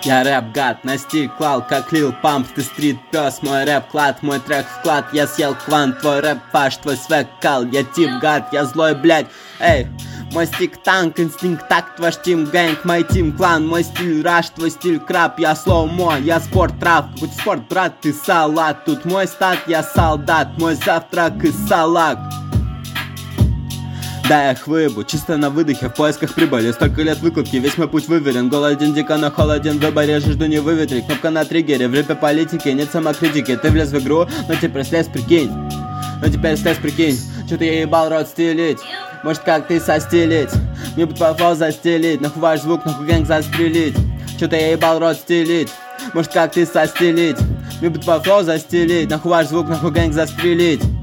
Я рэп-гад, на стиль клал, как Лил Памп. Ты стрит-пес, мой рэп-клад, мой трек-вклад. Я съел квант, твой рэп-фаш, твой свек-кал. Я тип-гад, я злой, блядь. Эй, мой стик-танк, инстинкт-такт, ваш тим-гэнг, мой тим-клан. Мой стиль раш, твой стиль краб. Я слоумо, я спорт-трав. Какой-то спорт, брат, ты салат. Тут мой стат, я солдат. Мой завтрак и салат. Да, я хвыбу, чисто на выдохе, в поисках прибыли. Столько лет выкладки, весь мой путь выверен. Голоден, дико, но холоден, в выборе, жду не выветрить. Кнопка на триггере, в рэпе политики, нет самокритики. Ты влез в игру, но теперь слез, прикинь. Чё-то я ебал рот стелить. Может, как ты состелить? Мне бы твой флоу застелить. Нахуй ваш звук, нахуй гэнг застрелить. Чё-то я ебал рот стелить. Может, как ты состелить? Мне бы твой флоу застелить. Нахуй ваш звук, нахуй гэнг застрелить.